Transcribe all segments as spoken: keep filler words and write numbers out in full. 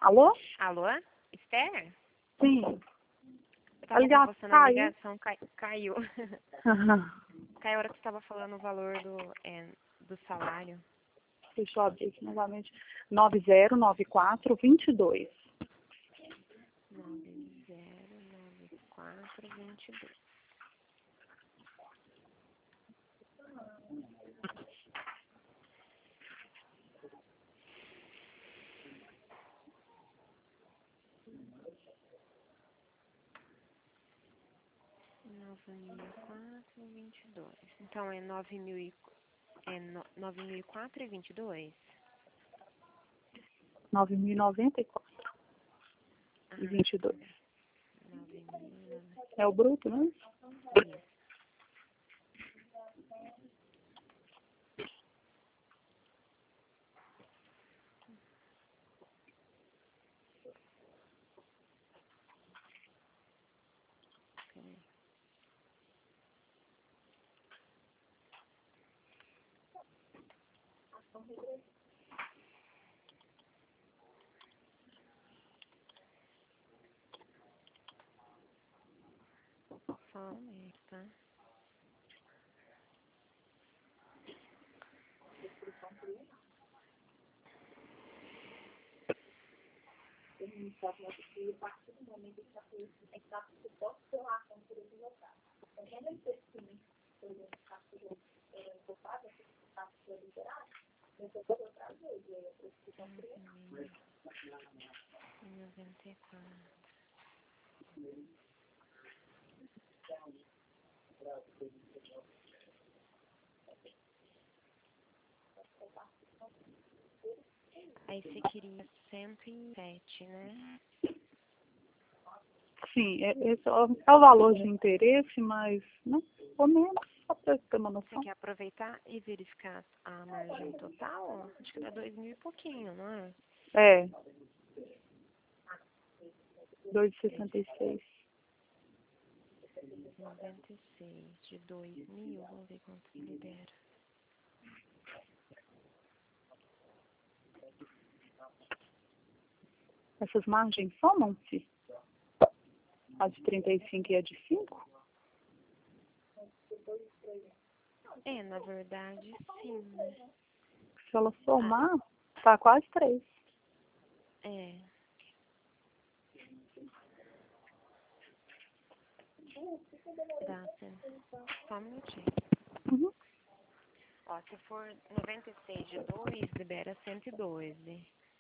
Alô? Alô? Esther? Sim. Eu tava Aliás, com você na caiu. ligação, cai, caiu. Aham. Caiu a hora que você estava falando o valor do, é, do salário. Deixa eu abrir aqui novamente. nove zero nove quatro dois dois. nove zero nove quatro dois dois. nove mil e quatro e vinte e dois. Então é nove mil e é no, nove mil e quatro e vinte e dois? nove mil e noventa e quatro Ah, e vinte e dois. nove mil. É o bruto, né? Isso. Peraí. Só um mês, tá? noventa e quatro. Aí você queria cento e sete, né? Sim, é, esse é o, é o valor de interesse, mas, né? Ou menos, só para ter uma Você noção. quer aproveitar e verificar a margem total? Acho que dá dois mil e pouquinho, não é? É. dois e sessenta e seis. noventa e seis de dois mil, vamos ver quanto que libera. Essas margens somam-se? A de trinta e cinco e a de cinco? É, na verdade, sim, né? Se ela somar, tá quase três. É. Dá, sim. Só um minutinho. Uhum. Ó, se for noventa e seis de dois, libera cento e doze.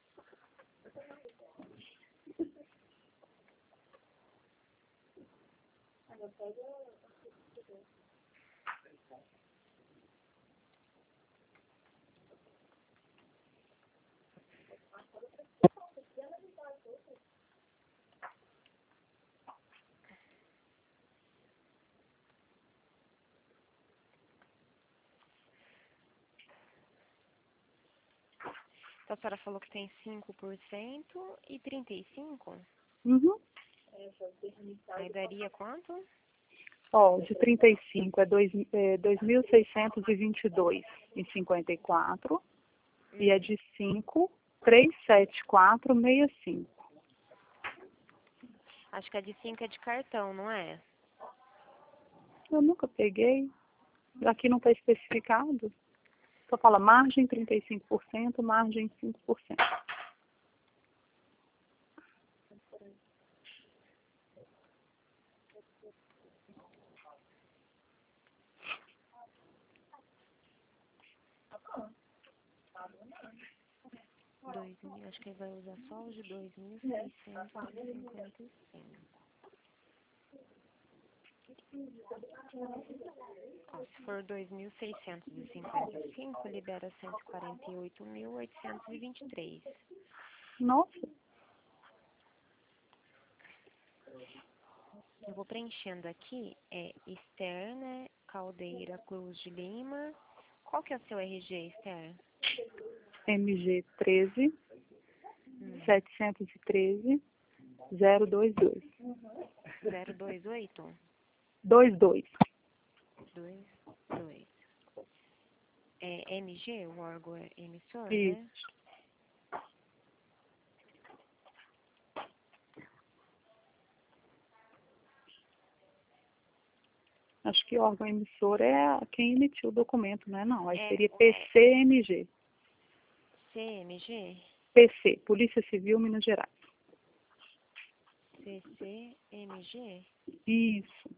Então, a senhora falou que tem cinco por cento e trinta e cinco? Uhum. Aí daria quanto? Ó, de trinta e cinco é dois é dois mil seiscentos e vinte e dois e cinquenta e quatro. Hum. E a de cinco, trezentos e setenta e quatro e sessenta e cinco. Acho que a de cinco é de cartão, não é? Eu nunca peguei. Aqui não está especificado. Só fala margem trinta e cinco por cento, margem cinco por cento. Dois mil, acho que ele vai usar só os de dois mil seiscentos e cinquenta e cinco. Ó, se for dois mil seiscentos e cinquenta e cinco, libera cento e quarenta e oito mil oitocentos e vinte e três. Nossa, Eu vou preenchendo aqui, é Esther, né? Caldeira Cruz de Lima. Qual que é o seu R G, Esther? M G treze, Hum, setecentos e treze, zero dois dois. zero dois oito? dois dois. dois dois. É M G, o órgão é emissor, né? Isso. Acho que órgão emissor é quem emitiu o documento, não é não. Aí É, seria é P C M G. C M G? P C, Polícia Civil Minas Gerais. C C M G? Isso.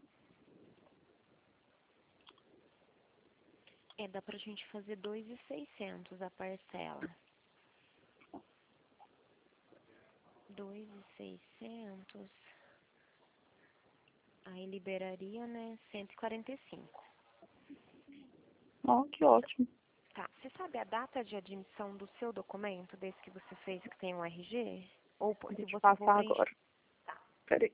É, dá pra gente fazer dois mil e seiscentos a parcela. dois mil e seiscentos. Aí liberaria, né, cento e quarenta e cinco. Ó, que ótimo. Tá, você sabe a data de admissão do seu documento, desse que você fez que tem um R G? Ou po- Vou se te você for passar preencher. agora. Peraí.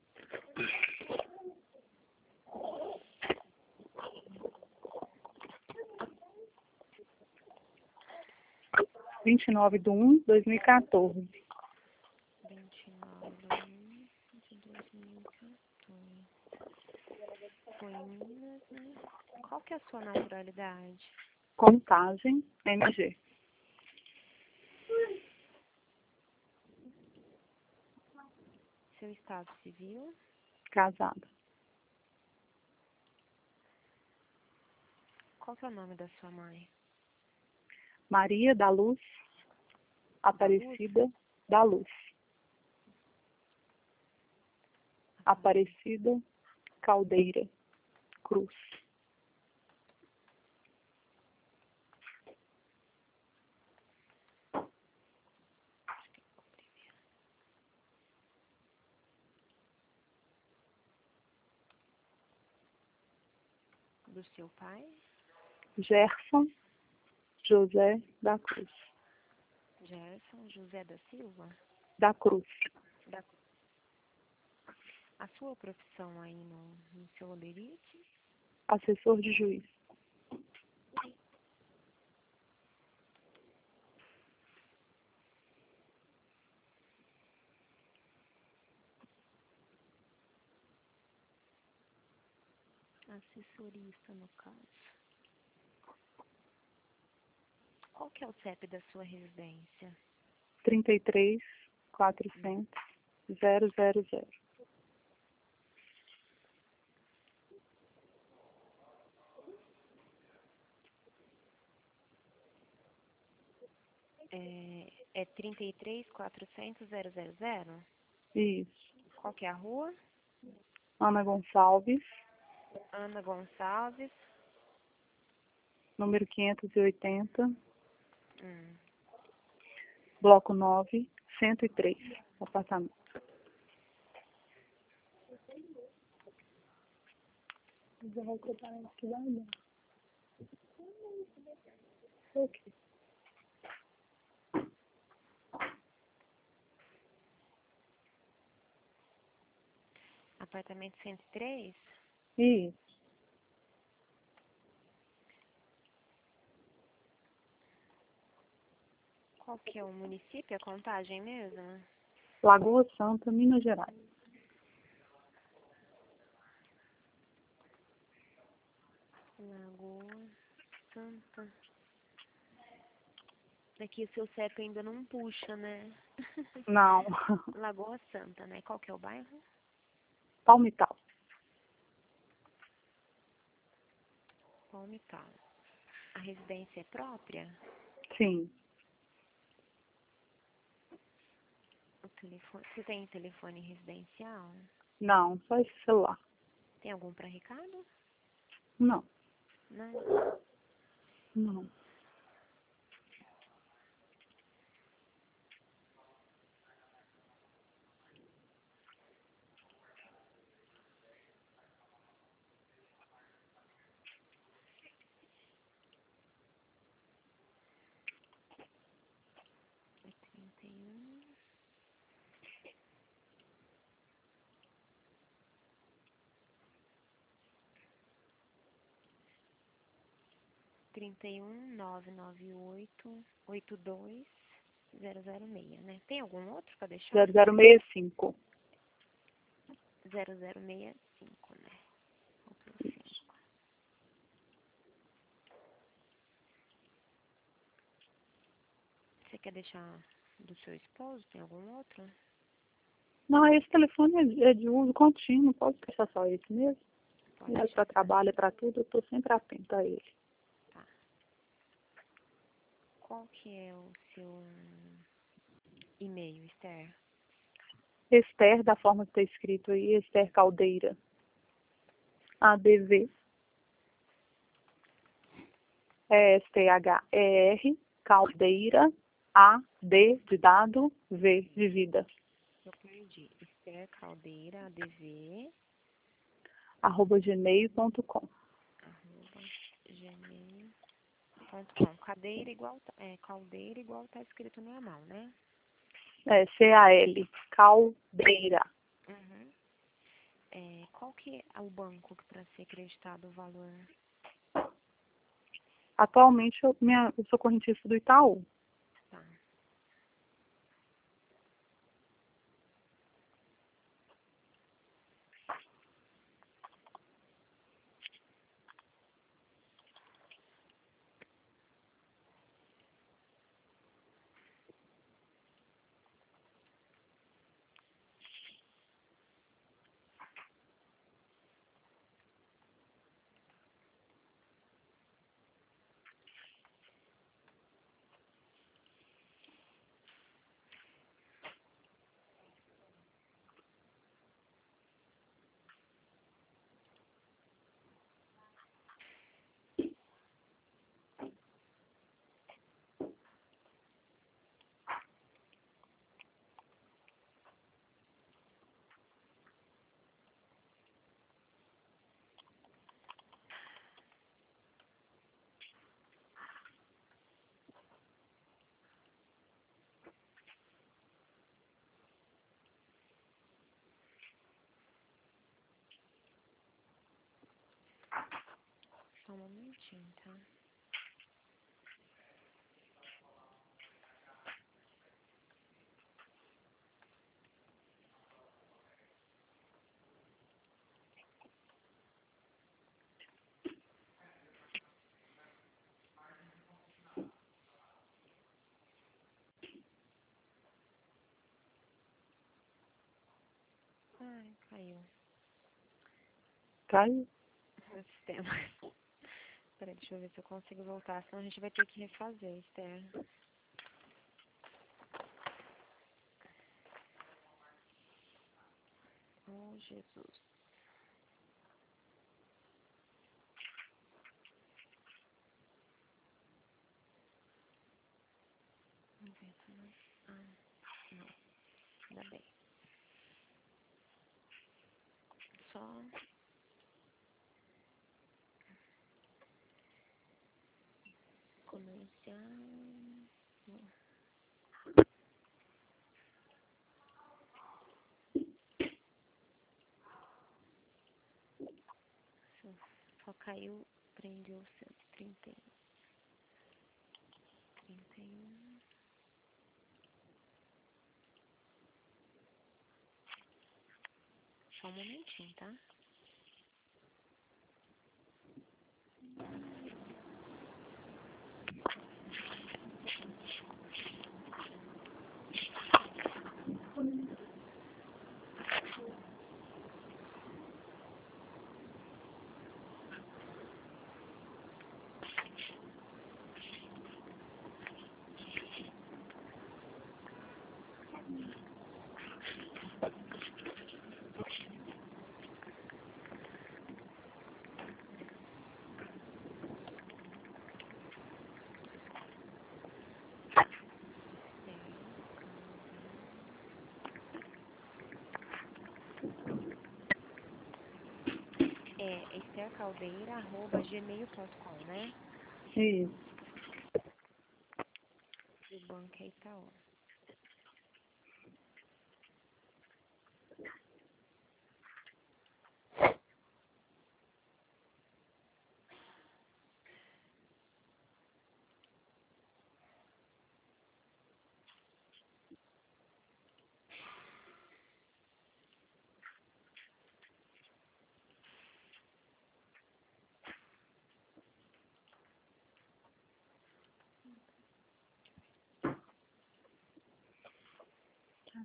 vinte e nove de um de dois mil e quatorze. vinte e nove de um de dois mil e quatorze. Foi em Minas, né? Qual que é a sua naturalidade? Contagem M G. Seu estado civil? Casada. Qual que é o nome da sua mãe? Maria da Luz. Aparecida da Luz. Aparecida Caldeira Cruz. Do seu pai? Gerson José da Cruz. Gerson José da Silva? Da Cruz. Da... A sua profissão aí no, no seu olerite? Assessor de juiz. Assessorista, no caso. Qual que é o C E P da sua residência? trinta e três, quatrocentos, zero zero zero. É, é trinta e três, quatrocentos, zero zero zero? Isso. Qual que é a rua? Ana Gonçalves, Ana Gonçalves. número quinhentos e oitenta, Hum. bloco nove, cento e três, apartamento. Ok. Apartamento cento e três? Isso. Qual que é o município? É Contagem mesmo? Lagoa Santa, Minas Gerais. Lagoa Santa. Daqui o seu C E P ainda não puxa, né? Não. Lagoa Santa, né? Qual que é o bairro? Palmital. Palmital. A residência é própria? Sim. O telefone. Você tem telefone residencial? Não, só esse celular. Tem algum para recado? Não. Não. Não. É trinta e um. trinta e um, nove nove oito, oito dois, zero zero seis, né? Tem algum outro para deixar? zero zero seis cinco. zero zero seis cinco, né? Faltou cinco. Você quer deixar do seu esposo? Tem algum outro? Não, esse telefone é de, é de uso contínuo. Pode deixar só esse mesmo? Pode Ele deixar. para trabalho, para tudo, eu estou sempre atenta a ele. Tá. Qual que é o seu e-mail, Esther? Esther, da forma que está escrito aí, Esther Caldeira. A D V. É S T H E R, Caldeira, A, D de dado, V de vida. Eu perdi. Esther Caldeira, A D V, Arroba gmail ponto com. arroba gmail ponto com. Cadeira igual, tá- é, caldeira igual tá escrito normal, né? É C A L, Caldeira. Uhum. É, qual que é o banco que para ser acreditado o valor? Atualmente eu, minha, eu sou correntista do Itaú. Tá. Só um momentinho, tá? Ai, caiu Caiu? o sistema. Peraí, deixa eu ver se eu consigo voltar, senão a gente vai ter que refazer, Esther. Oh, Jesus. Vamos ver se não... Ah, não. Ainda bem. Só... Comercial... Só, só caiu, prendeu cento e trinta e um. trinta e um. Só um momentinho, tá? É estercaldeira arroba gmail ponto com, né? Isso. E o banco é Itaú.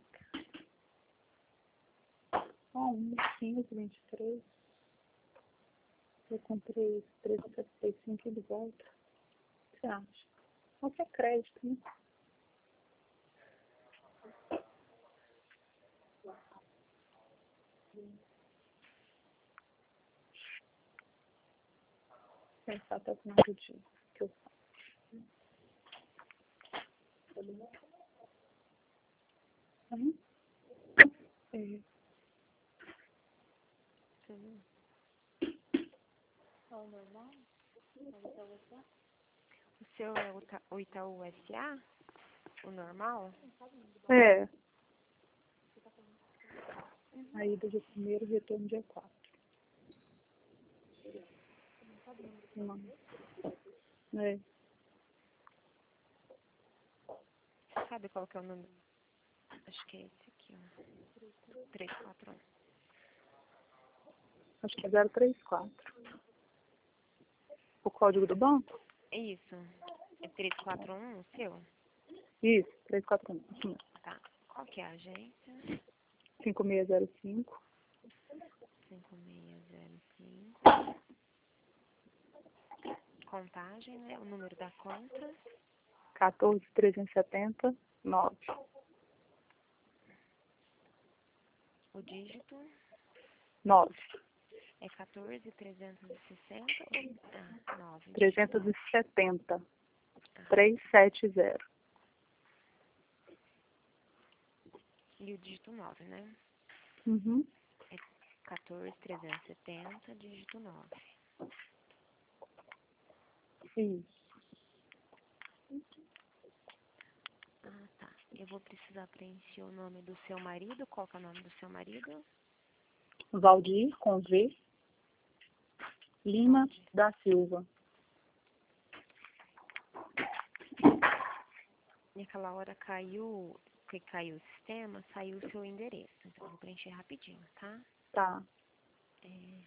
Ó, um, quinze, vinte e três. Eu comprei trezentos e setenta e cinco e de volta. O que você acha? Qualquer crédito, né? Pensar até o final do dia. Que eu faço. Uhum. É. Sim. Qual o normal? O Itaú S A? O seu é o Ita- o Itaú S A? O normal? É. A ida dia primeiro, retorno dia quatro. Não. É. Sabe qual que é o número? Acho que é esse aqui, ó. três quatro um. Acho que é zero três quatro. O código do banco? É isso. É três quatro um o seu? Isso, três quatro um. Isso mesmo. Tá. Qual que é a agência? cinco seis zero cinco. cinco seis zero cinco. Contagem, né? O número da conta. quatorze trezentos e setenta, nove. O dígito nove. é quatorze trezentos e sessenta ou ah, nove? trezentos e setenta. trezentos e setenta. E o dígito nove, né? Uhum. quatorze trezentos e setenta, dígito nove. Isso. Ah, tá. Eu vou precisar preencher o nome do seu marido. Qual que é o nome do seu marido? Valdir, com V. Lima da Silva. E aquela hora caiu, que caiu o sistema, saiu o seu endereço. Então, eu vou preencher rapidinho, tá? Tá. É...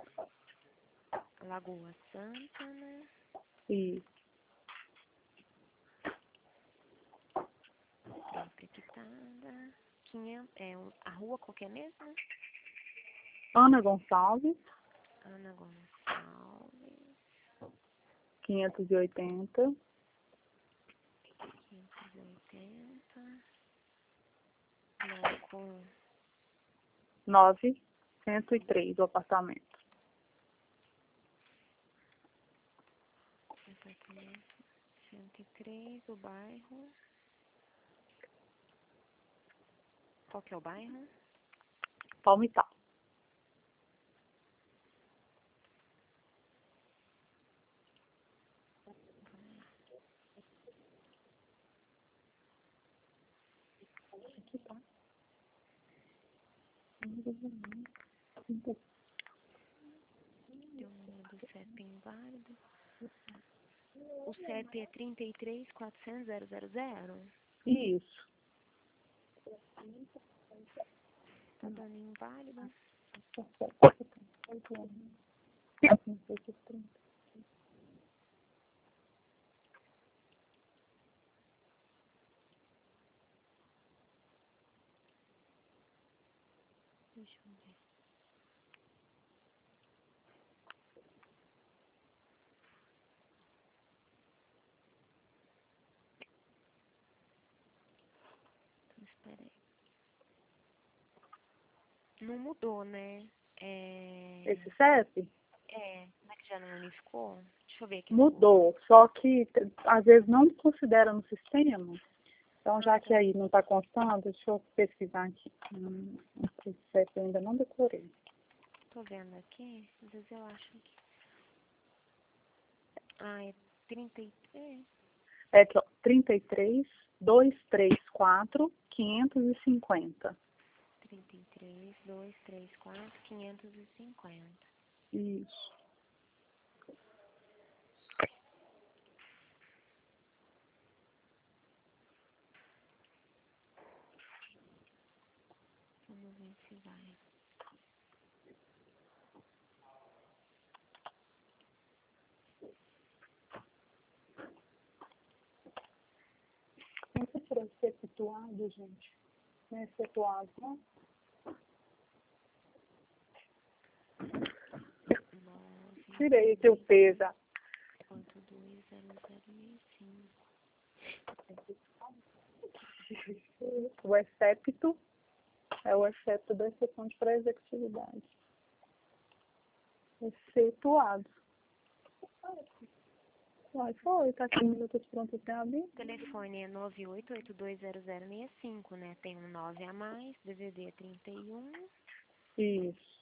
Lagoa Santa, né? Isso. Própria quitada. quinhentos, é, um- a rua qual que é mesmo? Ana Gonçalves, Ana Gonçalves. quinhentos e oitenta. quinhentos e oitenta. Bloco nove cento e três, o apartamento. apartamento cento e três, o bairro. Qual que é o bairro? Palmital. Aqui tá. Deu o número do C E P inválido. O C E P é trinta e três, quatrocentos, zero zero zero. Isso. Tá dando inválido. Deixa eu ver. Então, espera aí. Não mudou, né? É... Esse C E P É, como é que já não unificou? Deixa eu ver aqui. mudou, só que t- às vezes não considera no sistema. Então, já Ah, que aí não está constando, deixa eu pesquisar aqui. Hum, esse C E P eu ainda não decorei. Tô vendo aqui, às vezes eu acho que... Ah, é trinta e três. É aqui, ó, trinta e três, duzentos e trinta e quatro, quinhentos e cinquenta. trinta e três, duzentos e trinta e quatro, quinhentos e cinquenta. Isso. Vamos ver se vai. Como você tirou esse efetuado, gente? Não é efetuado, não? nove tirei aqui o P já. oito dois zero zero seis cinco. O excepto é o excepto da exceção de pré-executividade. Excetuado. Uai, foi, tá aqui minutos prontos pra abrir. O telefone é nove oito oito dois zero zero seis cinco, né? Tem um nove a mais, D V D trinta e um. Isso.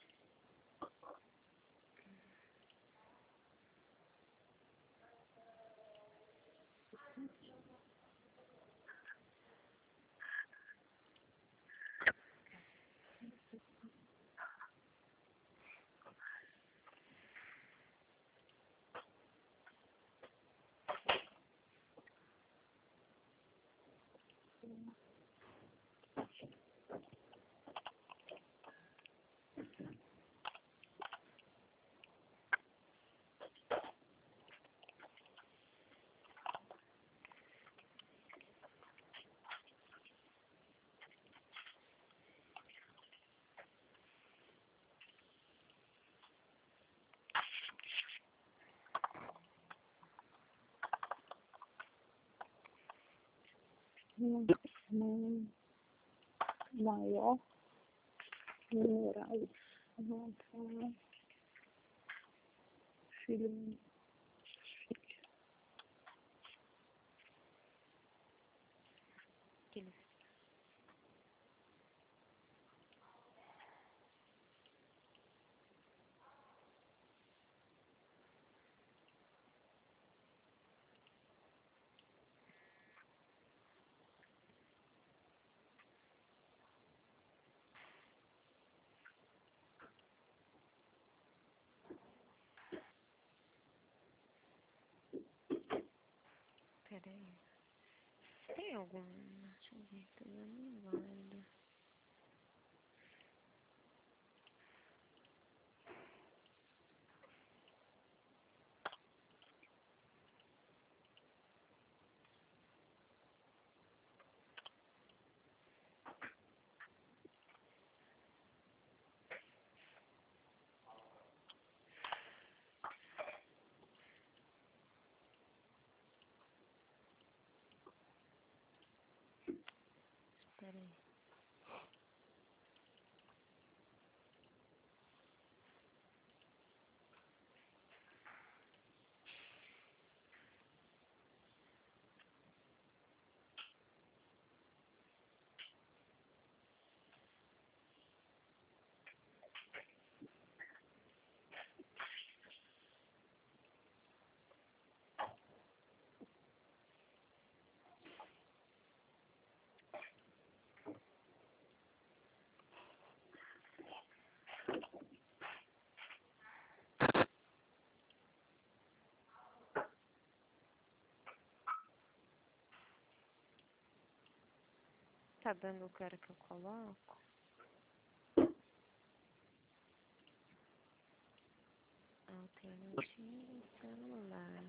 Hum, hum, maior numerais. Hum, filho. Aqueles Peraí. Tem algum... Deixa eu ver. Tô dando inválido. Peraí. Tá dando o cara que eu coloco? Alternativa celular.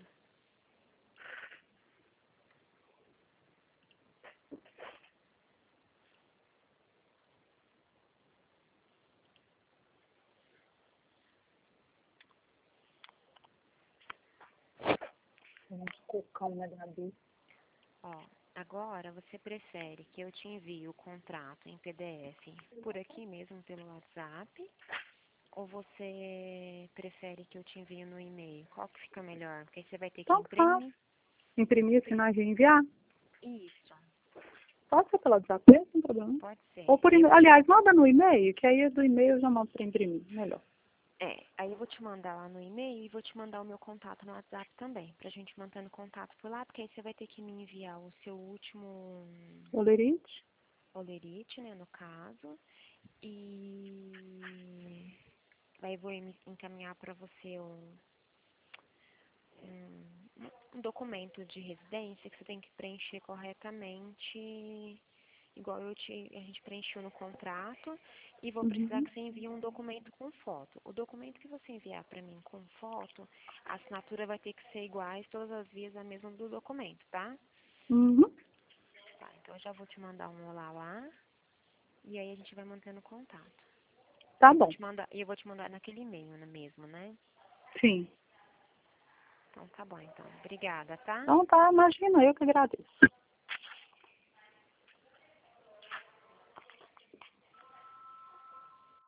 Vamos colocar uma Gabi. Ó, agora você prefere que eu te envie o contrato em P D F por aqui mesmo pelo WhatsApp? Ou você prefere que eu te envie no e-mail? Qual que fica melhor? Porque aí você vai ter que Então faz. imprimir. Imprimir, assinar e enviar. Isso, Pode ser pelo WhatsApp mesmo, sem problema. pode ser. Ou por Aí eu e-mail. vou te, Aliás, manda no e-mail, que aí do e-mail eu já mando para imprimir. Melhor. é, aí eu vou te mandar lá no e-mail e vou te mandar o meu contato no WhatsApp também, pra gente mantendo contato por lá, porque aí você vai ter que me enviar o seu último Olerite. olerite, né, no caso, e aí eu vou em- encaminhar para você um, um, um documento de residência que você tem que preencher corretamente, igual eu te, a gente preencheu no contrato, e vou precisar Uhum. que você envie um documento com foto. O documento que você enviar para mim com foto, a assinatura vai ter que ser iguais todas as vezes a mesma do documento, tá? Uhum. Tá, então eu já vou te mandar um olá lá, e aí a gente vai mantendo contato. Tá Eu vou bom. te mandar, e eu vou te mandar naquele e-mail né, mesmo, né? Sim. Então tá bom, então. Obrigada, tá? Então tá, imagina, eu que agradeço.